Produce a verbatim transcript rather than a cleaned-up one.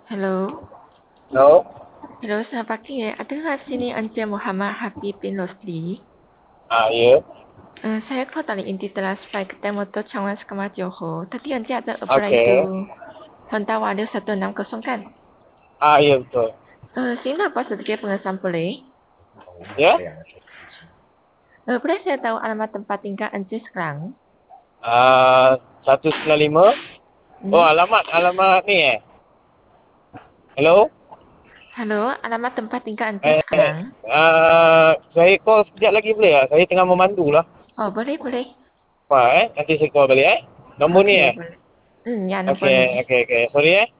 Hello. Hello. Hello, selamat pagi. Adakah sini Encik Muhammad Habib bin Rosli? Ah, ya. Uh, saya call dari Inti telah supaya kita motor Changwan Sekamar Johor. Tadi Encik ada apply Okey. itu Honda Vario seratus enam puluh kan? Ah, ya betul. Uh, sini dapat sedikit pengesahan boleh? Ya? Uh, boleh saya tahu alamat tempat tinggal Encik sekarang? Ah, seratus sembilan puluh lima. Oh, Hmm? alamat alamat ni eh. Hello. Halo, alamat tempat tinggal Encik Eh, sekarang? ah, saya call sekejap lagi boleh tak? Saya tengah memandu lah. Oh, boleh, boleh. Apa eh? Nanti saya call balik eh. Nombor ni Okey, eh. boleh. Hmm, ya nombor Okey, ni. okey, okey. Sorry eh.